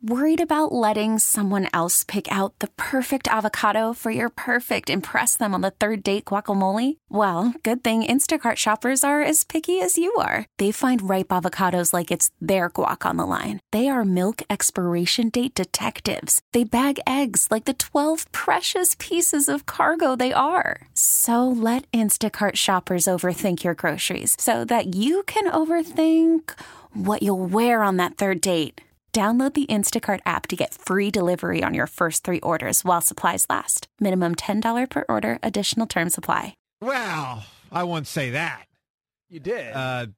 Worried about letting someone else pick out the perfect avocado for your perfect impress them on the third date guacamole? Well, good thing Instacart shoppers are as picky as you are. They find ripe avocados like it's their guac on the line. They are milk expiration date detectives. They bag eggs like the 12 precious pieces of cargo they are. So let Instacart shoppers overthink your groceries so that you can overthink what you'll wear on that third date. Download the Instacart app to get free delivery on your first 3 orders while supplies last. Minimum $10 per order. Additional terms apply. Well, I won't say that. You did.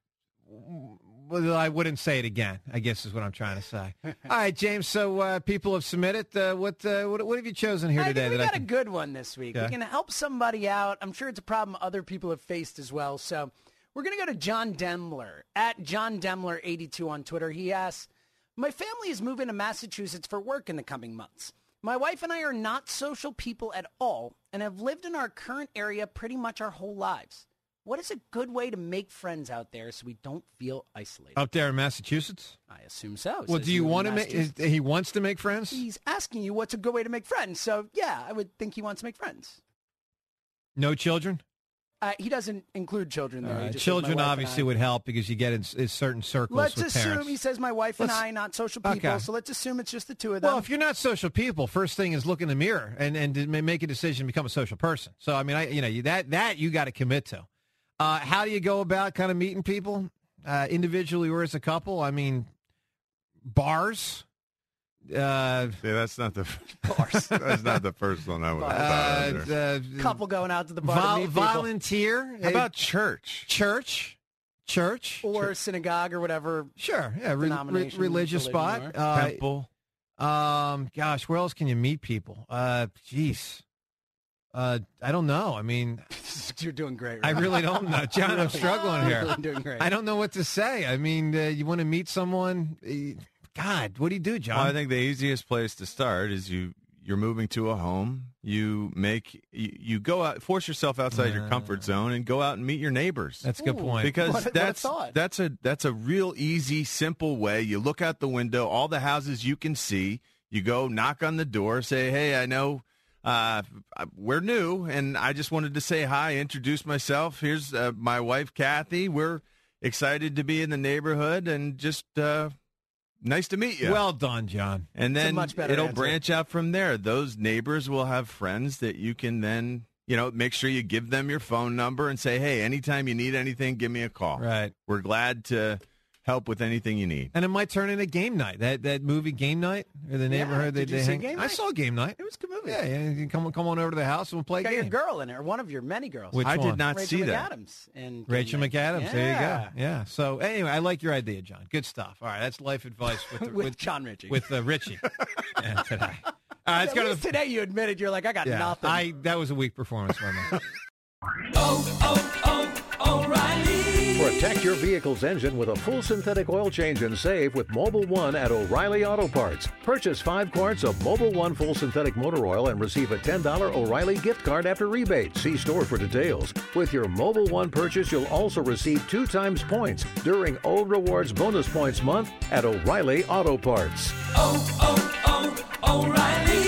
Well, I wouldn't say it again, I guess is what I'm trying to say. All right, James, so people have submitted. What have you chosen here today? We got a good one this week. Okay. We can help somebody out. I'm sure it's a problem other people have faced as well. So we're going to go to John Demler, at John Demler82 on Twitter. He asks, my family is moving to Massachusetts for work in the coming months. My wife and I are not social people at all and have lived in our current area pretty much our whole lives. What is a good way to make friends out there so we don't feel isolated? Up there in Massachusetts? I assume so. Well, do you want to make, he wants to make friends? He's asking you what's a good way to make friends. So, yeah, I would think he wants to make friends. No children? He doesn't include children there. He just Children says, my wife obviously and I. would help because you get in certain circles Let's with assume, parents. he says, my wife and I, not social people. Okay. So let's assume it's just the two of them. Well, if you're not social people, first thing is look in the mirror and to make a decision to become a social person. So, I mean, that you got to commit to. How do you go about kind of meeting people individually or as a couple? I mean, bars. That's not the bars. That's not the first one I would have thought of. Couple going out to the bar to meet people. Volunteer. How about church? Church. Or synagogue or whatever. Sure. Yeah. Denomination, Religious spot. Temple. Gosh, where else can you meet people? Jeez. I don't know. I mean, you're doing great. I really don't know, John. I'm struggling here. Really doing great. I don't know what to say. I mean, you want to meet someone? God, what do you do, John? Well, I think the easiest place to start is you're moving to a home. You go out, force yourself outside your comfort zone, and go out and meet your neighbors. That's a good point. Because that's a real easy, simple way. You look out the window, all the houses you can see. You go knock on the door, say, "Hey, I know we're new, and I just wanted to say hi, introduce myself. Here's my wife, Kathy. We're excited to be in the neighborhood, and just." Nice to meet you. Well done, John. And then it'll answer. branch out from there. Those neighbors will have friends that you can then, make sure you give them your phone number and say, hey, anytime you need anything, give me a call. Right. We're glad to help with anything you need. And it might turn into game night. That movie Game Night or the neighborhood did they you see hang. Game I Night? saw Game Night. It was a good movie. Yeah, you can come on over to the house and we'll play Got games. your girl in it, or one of your many girls. Which I one? did not Rachel see that. McAdams. And Rachel McAdams. There you Yeah. go. Yeah. So anyway, I like your idea, John. Good stuff. All right, that's life advice With John Ritchie. with Richie today. All right, let's go to the today you admitted you're like, I got nothing. That was a weak performance for me. O'Reilly. Protect your vehicle's engine with a full synthetic oil change and save with Mobile One at O'Reilly Auto Parts. Purchase 5 quarts of Mobile One full synthetic motor oil and receive a $10 O'Reilly gift card after rebate. See store for details. With your Mobile One purchase, you'll also receive 2 times points during O Rewards Bonus Points Month at O'Reilly Auto Parts. O'Reilly.